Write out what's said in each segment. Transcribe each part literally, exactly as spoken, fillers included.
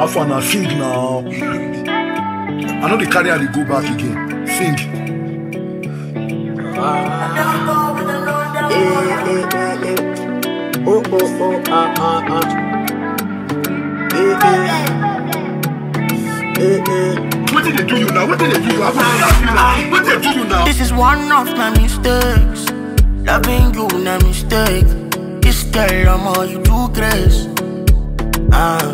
How far now? Sing now. I know the carry how they go back again. Sing. Eh, eh, eh, eh. Oh, oh, oh, ah, ah, ah. Eh, eh. Eh, eh. What did they do you now? What did they do you? I'm What did they do you now? This is one of my mistakes. Loving you, no mistake. This girl, I'm all you do, grace. Ah,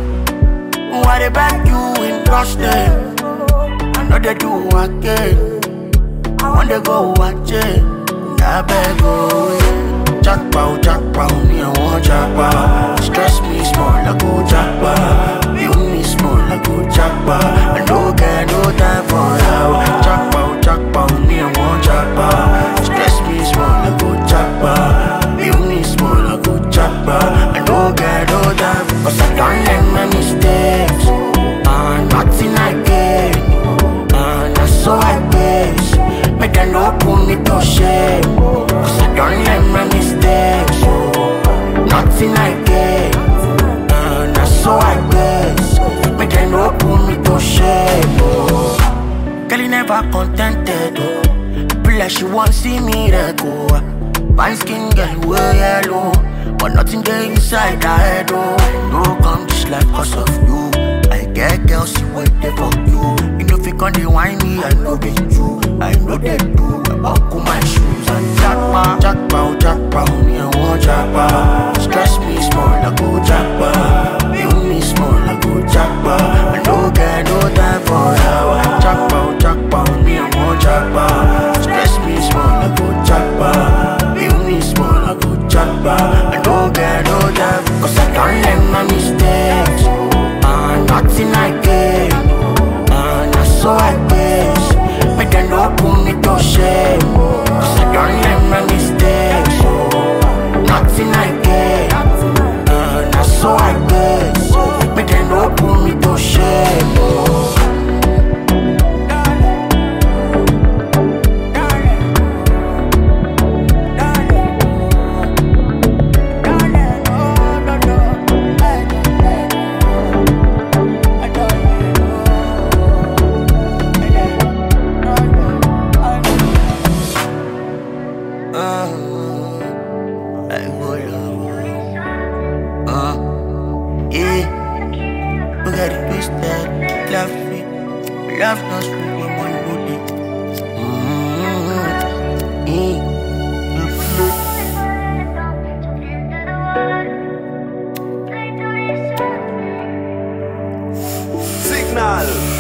what about you in trust them? I know they do again. I wanna go watch it. I beg go jackpot, jackpot, me I want jackpot. Stress me small, I go jackpot. You me small, I go jackpot. I no get no time for you. Jackpot, jackpot, me I want jackpot. Stress me small, I go jackpot. You me small, I go jackpot. I no get no time, cause I don't learn my mistakes. Uh, nothing I gain, uh, not so I base. Make them no put me to shame, cause I don't learn my mistakes. Oh, nothing I gain, uh, not so I base. Make them no put me to shame. Oh, girl, you never contented. Oh, be like she want see me there go. Fine skin girl, way yellow, but nothing there inside her head. Oh, no come just like cause of you. I get girls who wait there for you. You know if you can't whine me, I know be true. I know they do. I buckle my shoes and jackpot, jackpot, jackpot. Me I want jackpot. Stress me small, I go jackpot. You me small, I go jackpot. I no get no time for you. Jackpot, jackpot. Me I want jackpot. Stress me small, I go jackpot. You me small, I go jackpot. I no get no time, cause I don't learn my mistakes. Uh, nothing I gain, uh, not so I base. Make them no put me to shame, cause I don't learn my mistakes. Oh, nothing I gain, uh, not so I base. Make them no put me to shame. Oh. Love not sweet when one body. Signal.